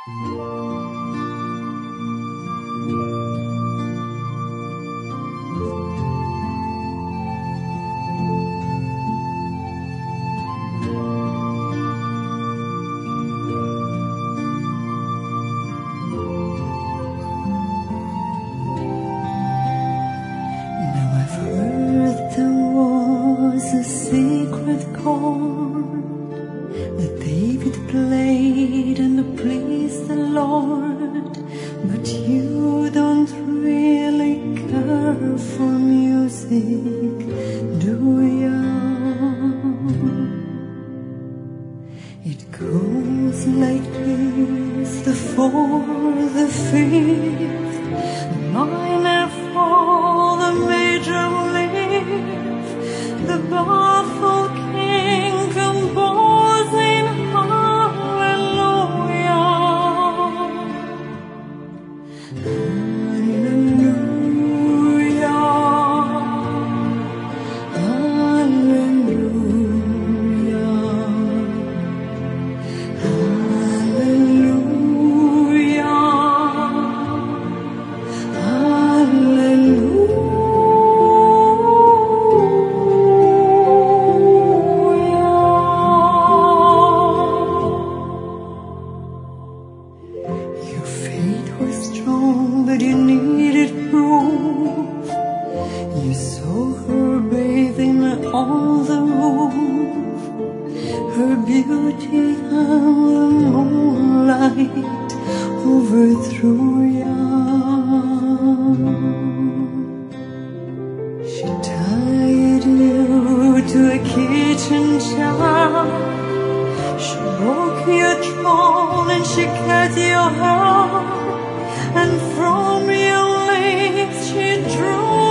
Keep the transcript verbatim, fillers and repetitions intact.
A secret chord that David played and pleased the Lord, but you don't really care for music, do ya? It goes like this: the fourth, the fifth, the minor fall, the major lift, the baffled king composing hallelujah, hallelujah, hallelujah, hallelujah, hallelujah. But you needed proof. You saw her bathing on the roof, her beauty and the moonlight overthrew ya. She tied you to a kitchen chair, she broke your throne and she cut your hair, and from your lips she drew